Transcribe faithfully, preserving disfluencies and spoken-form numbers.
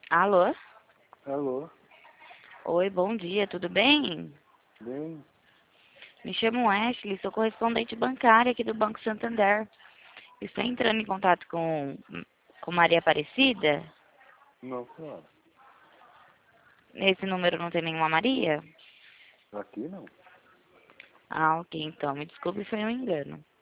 Alô? Alô? Oi, bom dia, tudo bem? Bem? Me chamo Ashley, sou correspondente bancária aqui do Banco Santander. Estou entrando em contato com, com Maria Aparecida. Não, senhora. Nesse número não tem nenhuma Maria? Aqui não. Ah, ok, então, me desculpe, foi um engano.